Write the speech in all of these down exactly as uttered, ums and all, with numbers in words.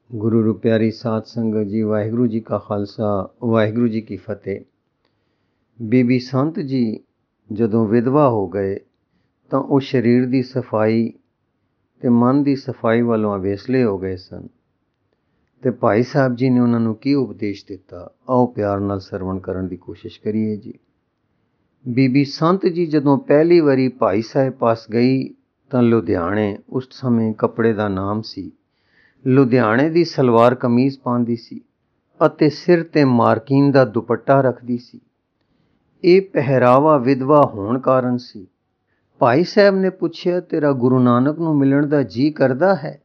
ਗੁਰੂ ਰੂ ਪਿਆਰੀ ਸਾਧ ਸੰਗਤ ਜੀ, ਵਾਹਿਗੁਰੂ ਜੀ ਕਾ ਖਾਲਸਾ, ਵਾਹਿਗੁਰੂ ਜੀ ਕੀ ਫਤਿਹ। ਬੀਬੀ ਸੰਤ ਜੀ ਜਦੋਂ ਵਿਧਵਾ ਹੋ ਗਏ ਤਾਂ ਉਹ ਸਰੀਰ ਦੀ ਸਫਾਈ ਤੇ ਮਨ ਦੀ ਸਫਾਈ ਵੱਲੋਂ ਅਵੇਸਲੇ ਹੋ ਗਏ ਸਨ। ਤੇ ਭਾਈ ਸਾਹਿਬ ਜੀ ਨੇ ਉਹਨਾਂ ਨੂੰ ਕੀ ਉਪਦੇਸ਼ ਦਿੱਤਾ, ਆਓ ਪਿਆਰ ਨਾਲ ਸਰਵਣ ਕਰਨ ਦੀ ਕੋਸ਼ਿਸ਼ ਕਰੀਏ ਜੀ। ਬੀਬੀ ਸੰਤ ਜੀ ਜਦੋਂ ਪਹਿਲੀ ਵਾਰੀ ਭਾਈ ਸਾਹਿਬ ਪਾਸ ਗਈ ਤਾਂ ਲੁਧਿਆਣੇ, ਉਸ ਸਮੇਂ ਕੱਪੜੇ ਦਾ ਨਾਮ ਸੀ, ਲੁਧਿਆਣੇ ਦੀ ਸਲਵਾਰ ਕਮੀਜ਼ ਪਾਉਂਦੀ ਸੀ ਅਤੇ ਸਿਰ ਤੇ ਮਾਰਕੀਨ ਦਾ ਦੁਪੱਟਾ ਰੱਖਦੀ ਸੀ। ਇਹ ਪਹਿਰਾਵਾ ਵਿਧਵਾ ਹੋਣ ਕਾਰਨ ਸੀ। ਭਾਈ ਸਾਹਿਬ ਨੇ ਪੁੱਛਿਆ, ਤੇਰਾ ਗੁਰੂ ਨਾਨਕ ਨੂੰ ਮਿਲਣ ਦਾ ਜੀ ਕਰਦਾ ਹੈ?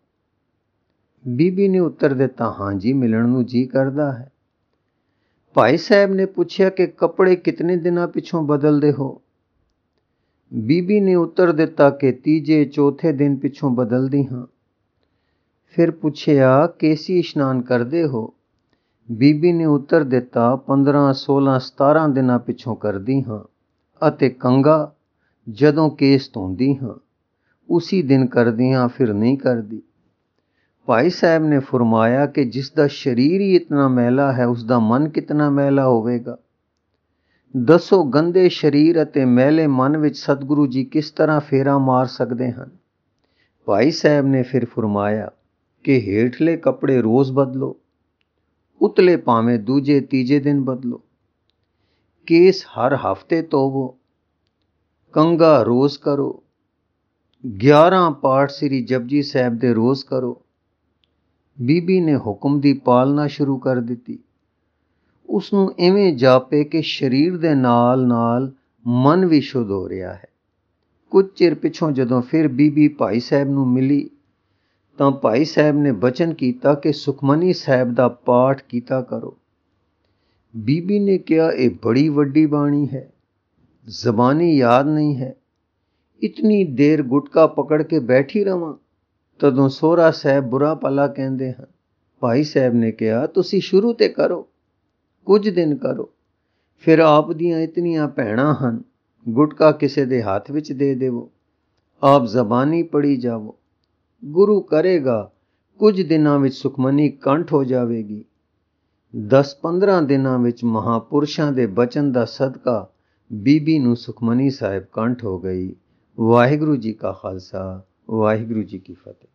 ਬੀਬੀ ਨੇ ਉੱਤਰ ਦਿੱਤਾ, ਹਾਂ ਜੀ, ਮਿਲਣ ਨੂੰ ਜੀ ਕਰਦਾ ਹੈ। ਭਾਈ ਸਾਹਿਬ ਨੇ ਪੁੱਛਿਆ ਕਿ ਕੱਪੜੇ ਕਿਤਨੇ ਦਿਨਾਂ ਪਿੱਛੋਂ ਬਦਲਦੇ ਹੋ? ਬੀਬੀ ਨੇ ਉੱਤਰ ਦਿੱਤਾ ਕਿ ਤੀਜੇ ਚੌਥੇ ਦਿਨ ਪਿੱਛੋਂ ਬਦਲਦੀ ਹਾਂ। ਫਿਰ ਪੁੱਛਿਆ, ਕੇਸੀ ਇਸ਼ਨਾਨ ਕਰਦੇ ਹੋ? ਬੀਬੀ ਨੇ ਉੱਤਰ ਦਿੱਤਾ, ਪੰਦਰਾਂ ਸੋਲਾਂ ਸਤਾਰਾਂ ਦਿਨਾਂ ਪਿੱਛੋਂ ਕਰਦੀ ਹਾਂ। ਅਤੇ ਕੰਘਾ ਜਦੋਂ ਕੇਸ ਧੋਂਦੀ ਹਾਂ ਉਸੀ ਦਿਨ ਕਰਦੀ ਹਾਂ, ਫਿਰ ਨਹੀਂ ਕਰਦੀ। ਭਾਈ ਸਾਹਿਬ ਨੇ ਫਰਮਾਇਆ ਕਿ ਜਿਸ ਦਾ ਸਰੀਰ ਹੀ ਇਤਨਾ ਮੈਲਾ ਹੈ, ਉਸ ਦਾ ਮਨ ਕਿਤਨਾ ਮੈਲਾ ਹੋਵੇਗਾ। ਦੱਸੋ, ਗੰਦੇ ਸਰੀਰ ਅਤੇ ਮੈਲੇ ਮਨ ਵਿੱਚ ਸਤਿਗੁਰੂ ਜੀ ਕਿਸ ਤਰ੍ਹਾਂ ਫੇਰਾ ਮਾਰ ਸਕਦੇ ਹਨ? ਭਾਈ ਸਾਹਿਬ ਨੇ ਫਿਰ ਫਰਮਾਇਆ ਕਿ ਹੇਠਲੇ ਕੱਪੜੇ ਰੋਜ਼ ਬਦਲੋ, ਉਤਲੇ ਭਾਵੇਂ ਦੂਜੇ ਤੀਜੇ ਦਿਨ ਬਦਲੋ। ਕੇਸ ਹਰ ਹਫ਼ਤੇ ਧੋਵੋ, ਕੰਘਾ ਰੋਜ਼ ਕਰੋ, ਗਿਆਰਾਂ ਪਾਠ ਸ੍ਰੀ ਜਪਜੀ ਸਾਹਿਬ ਦੇ ਰੋਜ਼ ਕਰੋ। ਬੀਬੀ ਨੇ ਹੁਕਮ ਦੀ ਪਾਲਣਾ ਸ਼ੁਰੂ ਕਰ ਦਿੱਤੀ। ਉਸ ਨੂੰ ਇਵੇਂ ਜਾਪੇ ਕਿ ਸਰੀਰ ਦੇ ਨਾਲ ਨਾਲ ਮਨ ਵੀ ਸ਼ੁੱਧ ਹੋ ਰਿਹਾ ਹੈ। ਕੁਝ ਚਿਰ ਪਿੱਛੋਂ ਜਦੋਂ ਫਿਰ ਬੀਬੀ ਭਾਈ ਸਾਹਿਬ ਨੂੰ ਮਿਲੀ ਤਾਂ ਭਾਈ ਸਾਹਿਬ ਨੇ ਬਚਨ ਕੀਤਾ ਕਿ ਸੁਖਮਨੀ ਸਾਹਿਬ ਦਾ ਪਾਠ ਕੀਤਾ ਕਰੋ। ਬੀਬੀ ਨੇ ਕਿਹਾ, ਇਹ ਬੜੀ ਵੱਡੀ ਬਾਣੀ ਹੈ, ਜ਼ਬਾਨੀ ਯਾਦ ਨਹੀਂ ਹੈ, ਇਤਨੀ ਦੇਰ ਗੁਟਕਾ ਪਕੜ ਕੇ ਬੈਠੀ ਰਵਾਂ? ਤਦੋਂ ਸੋਹਰਾ ਸਾਹਿਬ ਬੁਰਾ ਭਲਾ ਕਹਿੰਦੇ ਹਨ। ਭਾਈ ਸਾਹਿਬ ਨੇ ਕਿਹਾ, ਤੁਸੀਂ ਸ਼ੁਰੂ ਤੇ ਕਰੋ, ਕੁਝ ਦਿਨ ਕਰੋ, ਫਿਰ ਆਪ ਦੀਆਂ ਇਤਨੀਆਂ ਭੈਣਾਂ ਹਨ, ਗੁਟਕਾ ਕਿਸੇ ਦੇ ਹੱਥ ਵਿੱਚ ਦੇ ਦੇਵੋ, ਆਪ ਜ਼ਬਾਨੀ ਪੜ੍ਹੀ ਜਾਵੋ, ਗੁਰੂ ਕਰੇਗਾ, ਕੁਝ ਦਿਨਾਂ ਵਿੱਚ ਸੁਖਮਨੀ ਕੰਠ ਹੋ ਜਾਵੇਗੀ। ਦਸ ਪੰਦਰਾਂ ਦਿਨਾਂ ਵਿੱਚ ਮਹਾਂਪੁਰਸ਼ਾਂ ਦੇ ਬਚਨ ਦਾ ਸਦਕਾ ਬੀਬੀ ਨੂੰ ਸੁਖਮਨੀ ਸਾਹਿਬ ਕੰਠ ਹੋ ਗਈ। ਵਾਹਿਗੁਰੂ ਜੀ ਕਾ ਖਾਲਸਾ, ਵਾਹਿਗੁਰੂ ਜੀ ਕੀ ਫਤਿਹ।